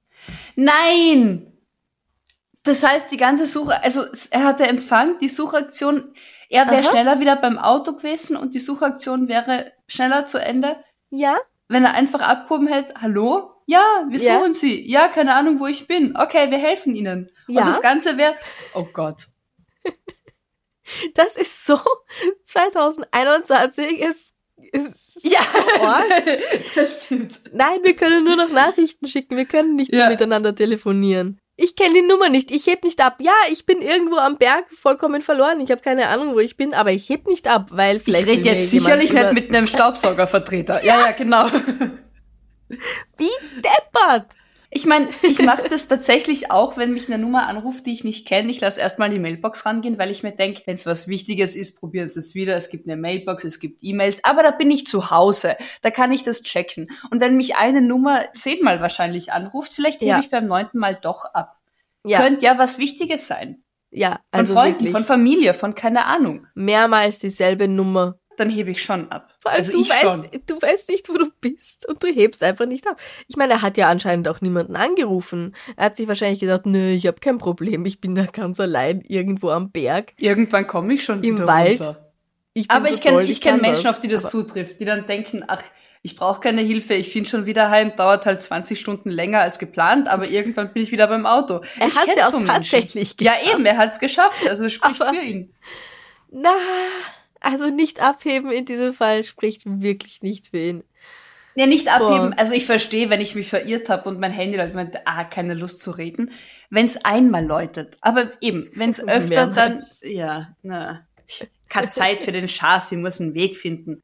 Nein! Das heißt, die ganze Suche, also er hatte Empfang, die Suchaktion, er wäre Aha. schneller wieder beim Auto gewesen und die Suchaktion wäre schneller zu Ende. Ja, wenn er einfach abgehoben hätte, hallo? Ja, wir Ja. suchen Sie. Ja, keine Ahnung, wo ich bin. Okay, wir helfen Ihnen. Ja. Und das Ganze wäre, oh Gott. Das ist so zwanzig einundzwanzig. Es ist Ja, so arg. das stimmt. Nein, wir können nur noch Nachrichten schicken. Wir können nicht Ja. mehr miteinander telefonieren. Ich kenne die Nummer nicht. Ich heb nicht ab. Ja, ich bin irgendwo am Berg vollkommen verloren. Ich habe keine Ahnung, wo ich bin, aber ich heb nicht ab, weil Ich vielleicht... rede will mir jetzt jemand sicherlich über- nicht mit einem Staubsaugervertreter. Ja, ja, genau. Wie deppert! Ich meine, ich mache das tatsächlich auch, wenn mich eine Nummer anruft, die ich nicht kenne. Ich lasse erstmal die Mailbox rangehen, weil ich mir denke, wenn es was Wichtiges ist, probier es wieder. Es gibt eine Mailbox, es gibt E-Mails, aber da bin ich zu Hause. Da kann ich das checken. Und wenn mich eine Nummer zehnmal wahrscheinlich anruft, vielleicht hebe Ja. ich beim neunten Mal doch ab. Ja, Könnte ja was Wichtiges sein. ja, Von also Freunden, wirklich von Familie, von keine Ahnung. mehrmals dieselbe Nummer. Dann hebe ich schon ab. Vor allem, Also du ich weißt, schon. du weißt nicht, wo du bist und du hebst einfach nicht ab. Ich meine, er hat ja anscheinend auch niemanden angerufen. Er hat sich wahrscheinlich gedacht, nö, ich habe kein Problem, ich bin da ganz allein irgendwo am Berg. Irgendwann komme ich schon Im wieder Wald. runter. Ich bin Aber so ich kenne toll, ich kenn kann Menschen, das. auf die das Aber- zutrifft, die dann denken, ach, ich brauche keine Hilfe, ich finde schon wieder heim, dauert halt zwanzig Stunden länger als geplant, aber irgendwann bin ich wieder beim Auto. Er ich hat's kenn ja auch so Menschen. tatsächlich Ja geschafft. eben, er hat's geschafft, also das spricht Aber- für ihn. Na, also nicht abheben in diesem Fall spricht wirklich nicht für ihn. Ja, nicht abheben, Boah. also ich verstehe, wenn ich mich verirrt habe und mein Handy läutet, meinte, ah, keine Lust zu reden, wenn es einmal läutet. Aber eben, wenn es öfter dann, Mehrmals. ja, na, keine Zeit für den Schaß, ich muss einen Weg finden.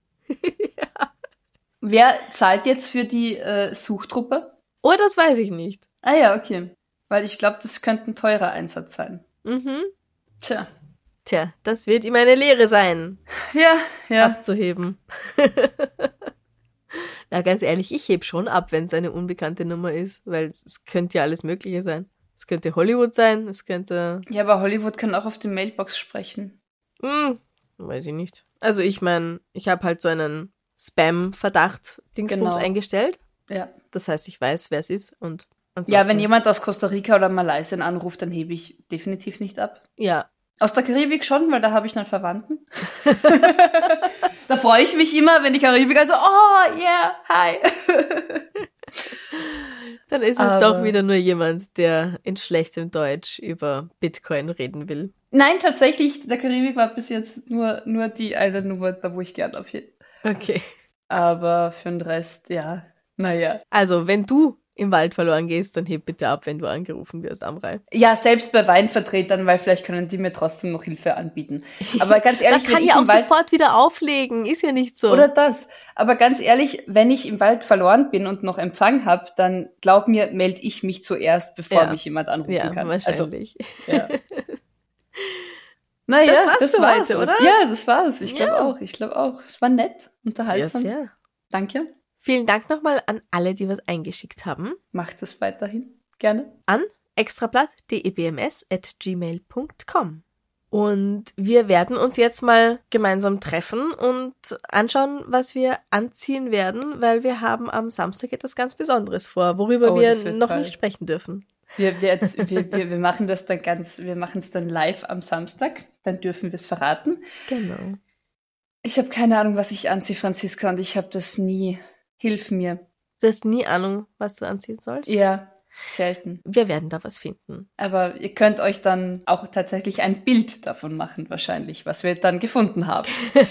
Wer zahlt jetzt für die äh, Suchtruppe? Oh, das weiß ich nicht. Ah ja, okay. Weil ich glaube, das könnte ein teurer Einsatz sein. Mhm. Tja. Tja, das wird ihm eine Lehre sein, Ja, ja. abzuheben. Na, ganz ehrlich, ich heb schon ab, wenn es eine unbekannte Nummer ist, weil es könnte ja alles Mögliche sein. Es könnte Hollywood sein, es könnte, Ja, aber Hollywood kann auch auf die Mailbox sprechen. hm, weiß ich nicht. Also ich meine, ich habe halt so einen Spam-Verdacht-Dingsbums Genau. eingestellt. Ja. Das heißt, ich weiß, wer es ist und ansonsten, Ja, wenn jemand aus Costa Rica oder Malaysia anruft, dann hebe ich definitiv nicht ab. Ja, Aus der Karibik schon, weil da habe ich einen Verwandten. Da freue ich mich immer, wenn die Karibik also, oh, yeah, hi. dann ist es Aber- doch wieder nur jemand, der in schlechtem Deutsch über Bitcoin reden will. Nein, tatsächlich, der Karibik war bis jetzt nur, nur die eine Nummer, da wo ich gern aufhebe. Okay. Aber für den Rest, ja, naja. Also, wenn du im Wald verloren gehst, dann heb bitte ab, wenn du angerufen wirst, Amrei. Ja, selbst bei Weinvertretern, weil vielleicht können die mir trotzdem noch Hilfe anbieten. Aber ganz ehrlich, Man kann wenn ich ja auch im Wald, sofort wieder auflegen, ist ja nicht so. oder das. Aber ganz ehrlich, wenn ich im Wald verloren bin und noch Empfang habe, dann glaub mir, melde ich mich zuerst, bevor Ja. mich jemand anrufen ja, kann. wahrscheinlich. Also, ja. Naja, Das war's das für war's, heute, oder? Ja, das war's. Ich glaube Ja. auch. Ich glaube auch. Es war nett, Sehr, unterhaltsam. sehr. Danke. Vielen Dank nochmal an alle, die was eingeschickt haben. Macht es weiterhin. Gerne. An extrablatt.debms at gmail punkt com. Und wir werden uns jetzt mal gemeinsam treffen und anschauen, was wir anziehen werden, weil wir haben am Samstag etwas ganz Besonderes vor, worüber Oh, wir das wird noch toll. nicht sprechen dürfen. Wir, wir, jetzt, wir, wir, wir machen das dann ganz, wir machen es dann live am Samstag. Dann dürfen wir es verraten. Genau. Ich habe keine Ahnung, was ich anziehe, Franziska, und ich habe das nie. Hilf mir. Du hast nie Ahnung, was du anziehen sollst? Ja, selten. Wir werden da was finden. Aber ihr könnt euch dann auch tatsächlich ein Bild davon machen, wahrscheinlich, was wir dann gefunden haben.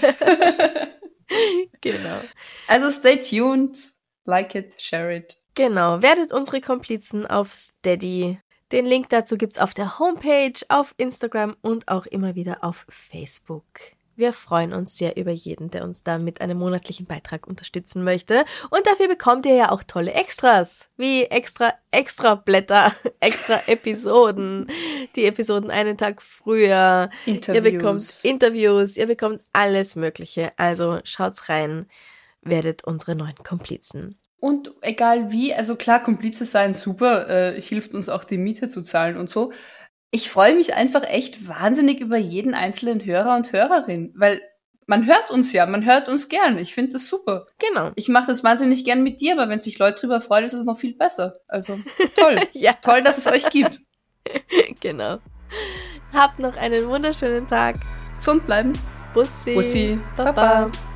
Genau. Also stay tuned, like it, share it. Genau, werdet unsere Komplizen auf Steady. Den Link dazu gibt's auf der Homepage, auf Instagram und auch immer wieder auf Facebook. Wir freuen uns sehr über jeden, der uns da mit einem monatlichen Beitrag unterstützen möchte. Und dafür bekommt ihr ja auch tolle Extras, wie extra, extra Blätter, extra Episoden, die Episoden einen Tag früher. Interviews. Ihr bekommt Interviews, ihr bekommt alles Mögliche. Also schaut's rein, werdet unsere neuen Komplizen. Und egal wie, also klar, Komplize sein super, äh, hilft uns auch die Miete zu zahlen und so. Ich freue mich einfach echt wahnsinnig über jeden einzelnen Hörer und Hörerin, weil man hört uns ja, man hört uns gern. Ich finde das super. Genau. Ich mache das wahnsinnig gern mit dir, aber wenn sich Leute drüber freuen, ist es noch viel besser. Also toll. Ja. Toll, dass es euch gibt. Genau. Habt noch einen wunderschönen Tag. Gesund bleiben. Bussi. Bussi. Baba. Baba.